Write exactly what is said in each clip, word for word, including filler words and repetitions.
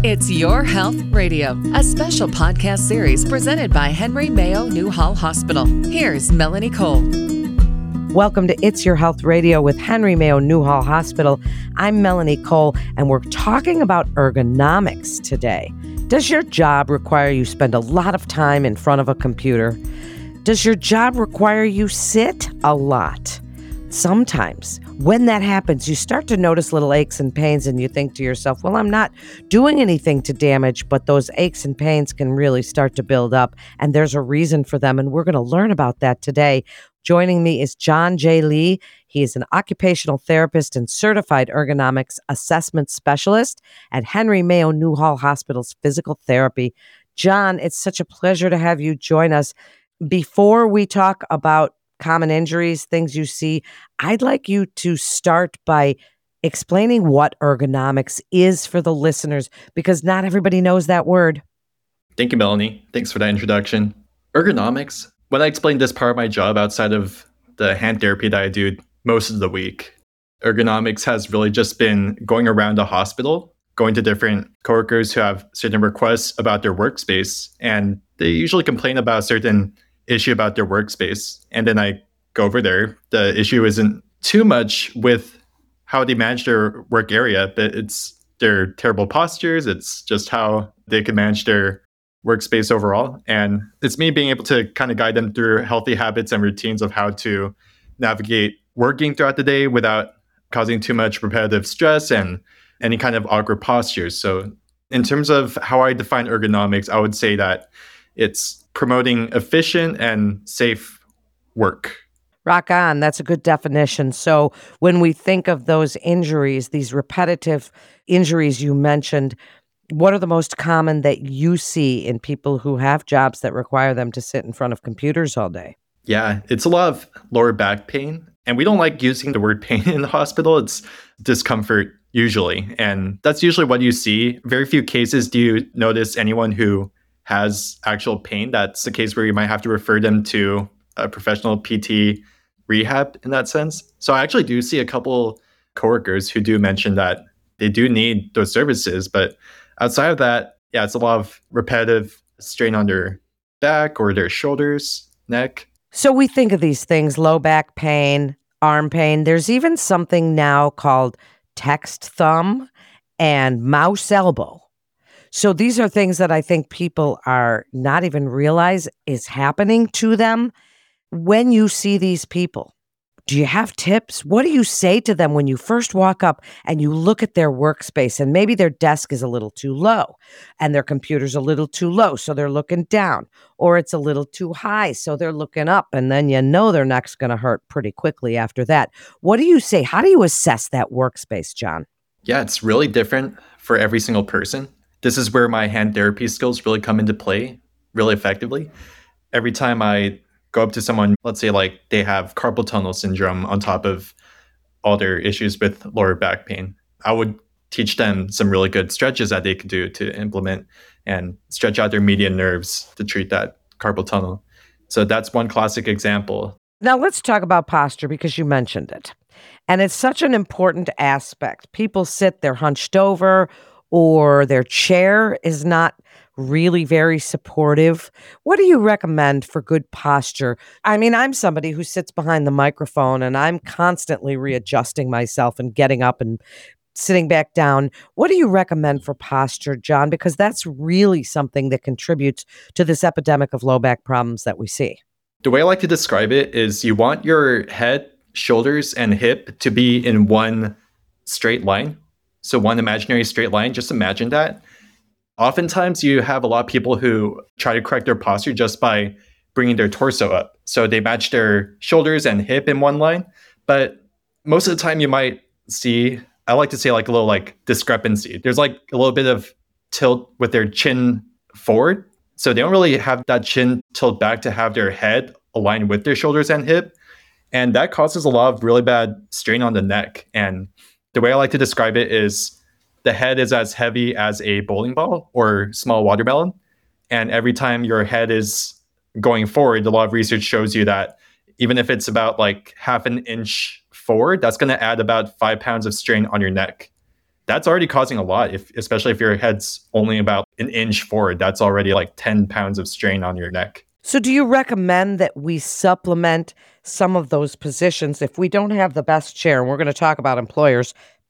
It's Your Health Radio, a special podcast series presented by Henry Mayo Newhall Hospital. Here's Melanie Cole. Welcome to It's Your Health Radio with Henry Mayo Newhall Hospital. I'm Melanie Cole, and we're talking about ergonomics today. Does your job require you spend a lot of time in front of a computer? Does your job require you sit a lot? Sometimes, when that happens, you start to notice little aches and pains, and you think to yourself, well, I'm not doing anything to damage, but those aches and pains can really start to build up, and there's a reason for them, and we're going to learn about that today. Joining me is John J. Lee. He is an occupational therapist and certified ergonomics assessment specialist at Henry Mayo Newhall Hospital's physical therapy. John, it's such a pleasure to have you join us. Before we talk about common injuries, things you see, I'd like you to start by explaining what ergonomics is for the listeners, because not everybody knows that word. Thank you, Melanie. Thanks for that introduction. Ergonomics, when I explain this part of my job outside of the hand therapy that I do most of the week, ergonomics has really just been going around the hospital, going to different coworkers who have certain requests about their workspace, and they usually complain about a certain issue about their workspace. And then I go over there. The issue isn't too much with how they manage their work area, but it's their terrible postures. It's just how they can manage their workspace overall. And it's me being able to kind of guide them through healthy habits and routines of how to navigate working throughout the day without causing too much repetitive stress and any kind of awkward postures. So in terms of how I define ergonomics, I would say that it's promoting efficient and safe work. Rock on. That's a good definition. So when we think of those injuries, these repetitive injuries you mentioned, what are the most common that you see in people who have jobs that require them to sit in front of computers all day? Yeah, it's a lot of lower back pain. And we don't like using the word pain in the hospital. It's discomfort usually. And that's usually what you see. Very few cases do you notice anyone who has actual pain. That's the case where you might have to refer them to a professional P T rehab in that sense. So I actually do see a couple coworkers who do mention that they do need those services. But outside of that, yeah, it's a lot of repetitive strain on their back or their shoulders, neck. So we think of these things, low back pain, arm pain. There's even something now called text thumb and mouse elbow. So these are things that I think people are not even realize is happening to them. When you see these people, do you have tips? What do you say to them when you first walk up and you look at their workspace and maybe their desk is a little too low and their computer's a little too low, so they're looking down, or it's a little too high, so they're looking up, and then you know their neck's going to hurt pretty quickly after that. What do you say? How do you assess that workspace, John? Yeah, it's really different for every single person. This is where my hand therapy skills really come into play really effectively. Every time I go up to someone, let's say like they have carpal tunnel syndrome on top of all their issues with lower back pain, I would teach them some really good stretches that they could do to implement and stretch out their median nerves to treat that carpal tunnel. So that's one classic example. Now let's talk about posture, because you mentioned it. And it's such an important aspect. People sit, they're hunched over, or their chair is not really very supportive. What do you recommend for good posture? I mean, I'm somebody who sits behind the microphone and I'm constantly readjusting myself and getting up and sitting back down. What do you recommend for posture, John? Because that's really something that contributes to this epidemic of low back problems that we see. The way I like to describe it is you want your head, shoulders, and hip to be in one straight line. So one imaginary straight line, just imagine that. Oftentimes you have a lot of people who try to correct their posture just by bringing their torso up. So they match their shoulders and hip in one line. But most of the time you might see, I like to say like a little like discrepancy. There's like a little bit of tilt with their chin forward. So they don't really have that chin tilt back to have their head aligned with their shoulders and hip. And that causes a lot of really bad strain on the neck. And the way I like to describe it is the head is as heavy as a bowling ball or small watermelon. And every time your head is going forward, a lot of research shows you that even if it's about like half an inch forward, that's going to add about five pounds of strain on your neck. that's already causing a lot, if especially if your head's only about an inch forward. That's already like ten pounds of strain on your neck. So do you recommend that we supplement some of those positions if we don't have the best chair? And we're going to talk about employers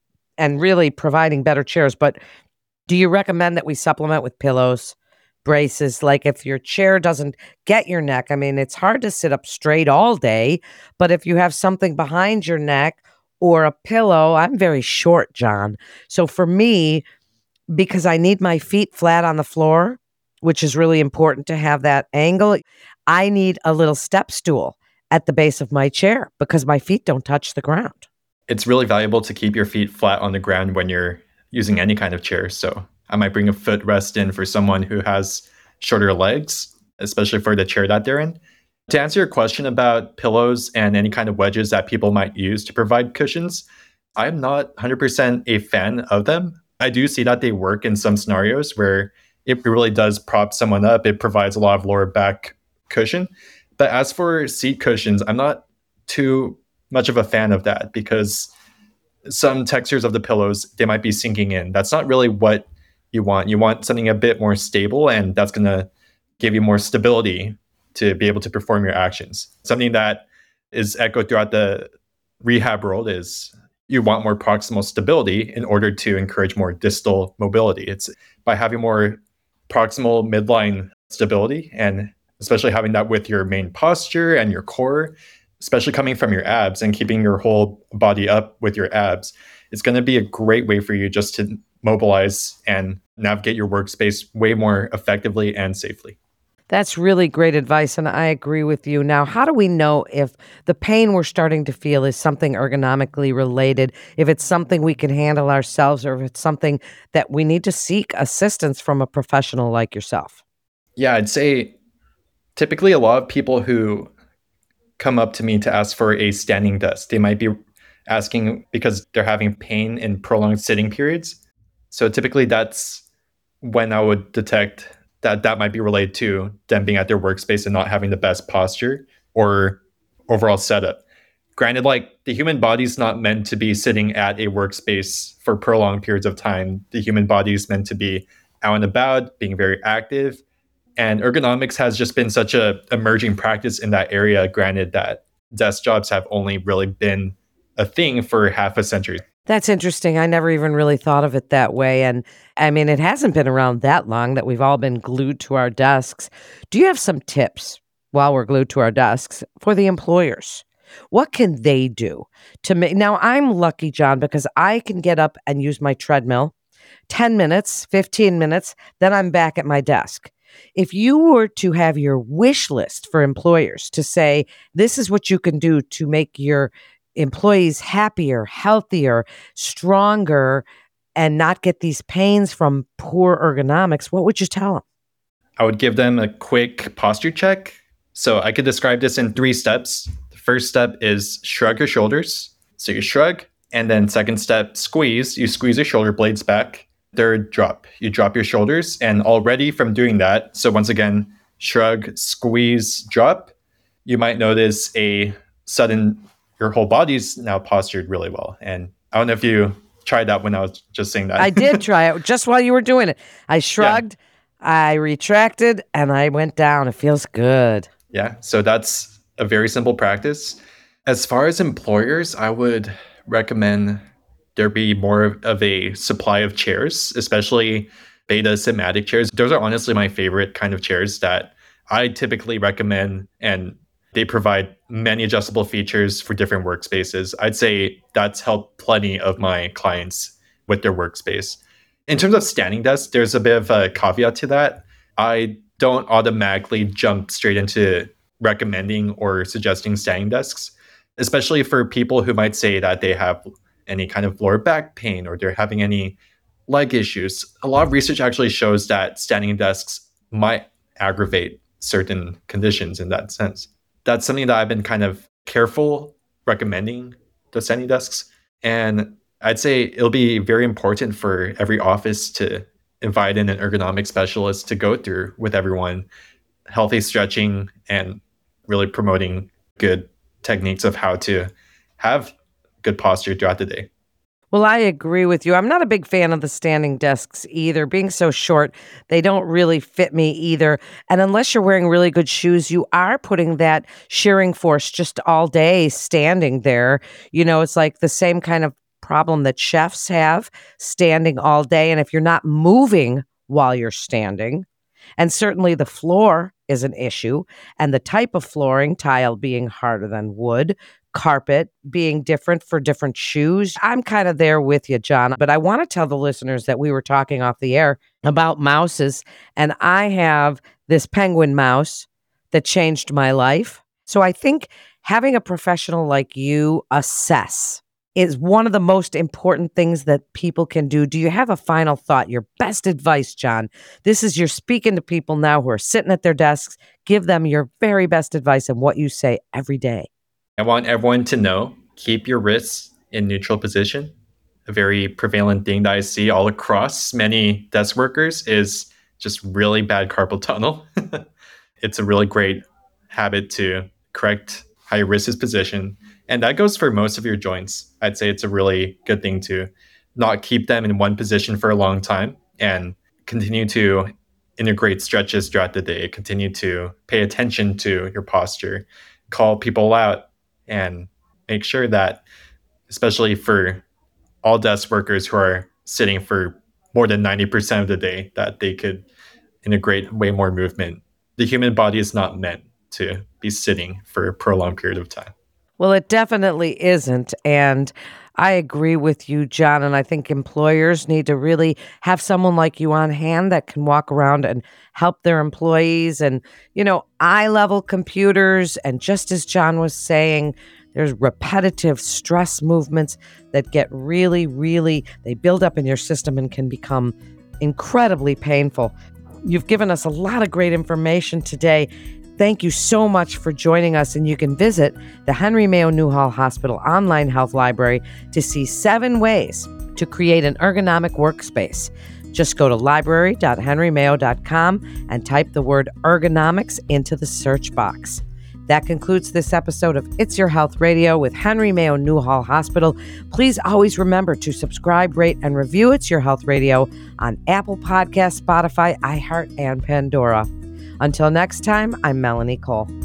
and really providing better chairs, but do you recommend that we supplement with pillows, braces? Like if your chair doesn't get your neck, I mean, it's hard to sit up straight all day, but if you have something behind your neck or a pillow, I'm very short, John. So for me, because I need my feet flat on the floor, which is really important to have that angle, I need a little step stool at the base of my chair because my feet don't touch the ground. It's really valuable to keep your feet flat on the ground when you're using any kind of chair. So I might bring a footrest in for someone who has shorter legs, especially for the chair that they're in. To answer your question about pillows and any kind of wedges that people might use to provide cushions, I'm not one hundred percent a fan of them. I do see that they work in some scenarios where it really does prop someone up. It provides a lot of lower back cushion. But as for seat cushions, I'm not too much of a fan of that because some textures of the pillows, they might be sinking in. That's not really what you want. You want something a bit more stable, and that's going to give you more stability to be able to perform your actions. Something that is echoed throughout the rehab world is you want more proximal stability in order to encourage more distal mobility. It's by having more proximal midline stability, and especially having that with your main posture and your core, especially coming from your abs and keeping your whole body up with your abs, it's going to be a great way for you just to mobilize and navigate your workspace way more effectively and safely. That's really great advice, and I agree with you. Now, how do we know if the pain we're starting to feel is something ergonomically related, if it's something we can handle ourselves, or if it's something that we need to seek assistance from a professional like yourself? Yeah, I'd say typically a lot of people who come up to me to ask for a standing desk, they might be asking because they're having pain in prolonged sitting periods. So typically that's when I would detect that that might be related to them being at their workspace and not having the best posture or overall setup. Granted, like the human body's not meant to be sitting at a workspace for prolonged periods of time. The human body is meant to be out and about, being very active. And ergonomics has just been such a emerging practice in that area, granted that desk jobs have only really been a thing for half a century. That's interesting. I never even really thought of it that way. And I mean, it hasn't been around that long that we've all been glued to our desks. Do you have some tips while we're glued to our desks for the employers? What can they do to make? Now, I'm lucky, John, because I can get up and use my treadmill ten minutes, fifteen minutes, then I'm back at my desk. If you were to have your wish list for employers to say, this is what you can do to make your employees happier, healthier, stronger, and not get these pains from poor ergonomics, what would you tell them? I would give them a quick posture check. So I could describe this in three steps. The first step is shrug your shoulders. So you shrug, and then second step, squeeze. You squeeze your shoulder blades back. Third, drop. You drop your shoulders, and already from doing that, so once again, shrug, squeeze, drop, you might notice a sudden, your whole body's now postured really well. And I don't know if you tried that when I was just saying that. I did try it just while you were doing it. I shrugged, yeah. I retracted, and I went down. It feels good. Yeah, so that's a very simple practice. As far as employers, I would recommend there be more of a supply of chairs, especially Beta Cymatic chairs. Those are honestly my favorite kind of chairs that I typically recommend, and they provide many adjustable features for different workspaces. I'd say that's helped plenty of my clients with their workspace. In terms of standing desks, there's a bit of a caveat to that. I don't automatically jump straight into recommending or suggesting standing desks, especially for people who might say that they have any kind of lower back pain or they're having any leg issues. A lot of research actually shows that standing desks might aggravate certain conditions in that sense. That's something that I've been kind of careful recommending the standing desks. And I'd say it'll be very important for every office to invite in an ergonomic specialist to go through with everyone healthy stretching and really promoting good techniques of how to have good posture throughout the day. Well, I agree with you. I'm not a big fan of the standing desks either. Being so short, they don't really fit me either. And unless you're wearing really good shoes, you are putting that shearing force just all day standing there. You know, it's like the same kind of problem that chefs have, standing all day. And if you're not moving while you're standing, and certainly the floor is an issue, and the type of flooring, tile being harder than wood, carpet being different for different shoes. I'm kind of there with you, John, but I want to tell the listeners that we were talking off the air about mouses, and I have this penguin mouse that changed my life. So I think having a professional like you assess is one of the most important things that people can do. Do you have a final thought, your best advice, John? This is, you're speaking to people now who are sitting at their desks. Give them your very best advice and what you say every day. I want everyone to know, keep your wrists in neutral position. A very prevalent thing that I see all across many desk workers is just really bad carpal tunnel. It's a really great habit to correct how your wrist is positioned. And that goes for most of your joints. I'd say it's a really good thing to not keep them in one position for a long time and continue to integrate stretches throughout the day, continue to pay attention to your posture, call people out, and make sure that, especially for all desk workers who are sitting for more than ninety percent of the day, that they could integrate way more movement. The human body is not meant to be sitting for a prolonged period of time. Well, it definitely isn't. And I agree with you, John. And I think employers need to really have someone like you on hand that can walk around and help their employees. And, you know, eye-level computers. And just as John was saying, there's repetitive stress movements that get really, really, they build up in your system and can become incredibly painful. You've given us a lot of great information today. Thank you so much for joining us, and you can visit the Henry Mayo Newhall Hospital online health library to see seven ways to create an ergonomic workspace. Just go to library dot henry mayo dot com and type the word ergonomics into the search box. That concludes this episode of It's Your Health Radio with Henry Mayo Newhall Hospital. Please always remember to subscribe, rate, and review It's Your Health Radio on Apple Podcasts, Spotify, iHeart, and Pandora. Until next time, I'm Melanie Cole.